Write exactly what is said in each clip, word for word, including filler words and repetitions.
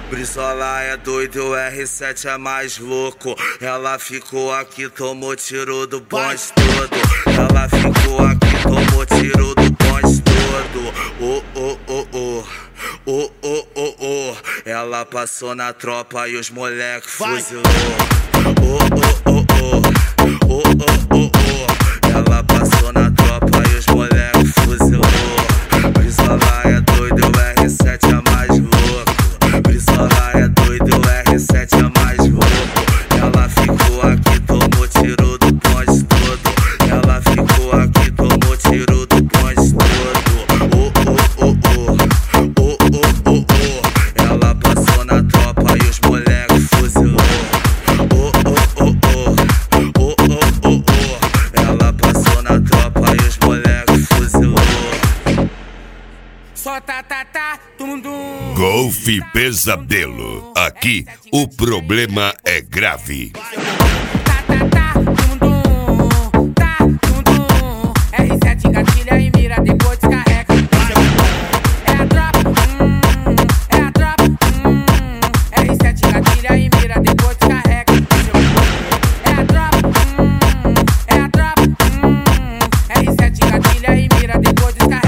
Brizola é doido, o R sete é mais louco. Ela ficou aqui, tomou tiro do bonde todo. Ela ficou aqui, tomou tiro do bonde todo. Oh, oh, oh, oh. Oh, oh, oh, oh. Ela passou na tropa e os moleque fuzilou. Oh, oh, oh, oh. Oh, oh, oh, oh. Ela passou na tropa e os moleque fuzilou. Brizola é doido, o R sete é mais louco. Brizola é doido, o R sete é mais louco. Ela ficou aqui, tomou tiro do bonde todo. Ela ficou aqui, tomou tiro do bonde todo. Oh, oh, oh, oh. Oh, oh, oh, oh. Ela passou na tropa e os moleque fuzilou. Oh, oh, oh, oh. Oh, oh, oh, oh. Ela passou na tropa e os moleque fuzilou. Só tá, tá, tá, tum, tum. Golf Pesadelo. Aqui o problema é grave. Tá, tá, tá, tum, tum. Tá, tum, tum. R sete engatilha e mira, depois descarrega. É a tropa, hum, é a tropa, hum. R sete engatilha e mira, depois descarrega. É a tropa, hum, é a tropa, hum. R sete engatilha e mira, depois descarrega.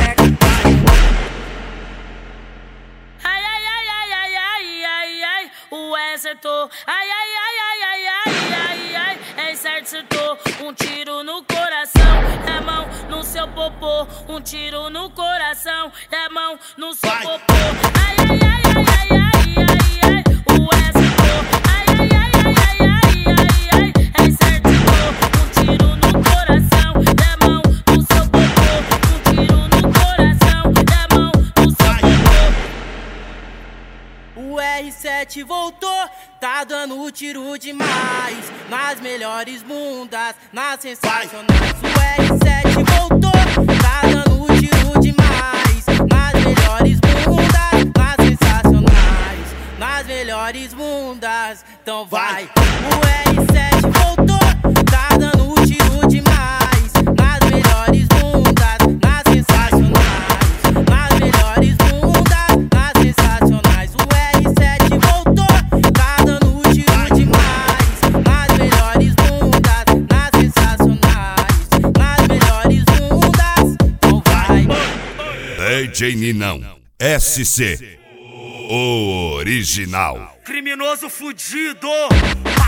Ai, ai, ai, ai, ai, ai, ai, ai, o acertou. Ai, ai, ai, ai, ai, ai, ai, ai, acertou. Um tiro no coração, é mão no seu popô. Um tiro no coração, é mão no seu popô. Ai, ai, ai, ai, ai, ai, ai, ai, o acertou. Ai, ai, ai, ai, ai, ai, ai, ai, acertou. Um tiro no coração, é mão no seu popô. Um tiro no coração, é mão no seu popô. O R sete voltou, tá dando tiro demais. Nas melhores bundas, nas sensacionais. O R sete voltou, tá dando tiro demais. Nas melhores bundas, nas sensacionais. Nas melhores bundas, então vai. O R sete voltou, tá dando tiro demais. Nas melhores bundas, nas sensacionais. Nas melhores bundas, nas sensacionais. O R sete voltou, tá dando tiro demais. Nas melhores bundas, nas sensacionais. Nas melhores bundas, então vai. D J Ninão, S C, o original. Criminoso fudido.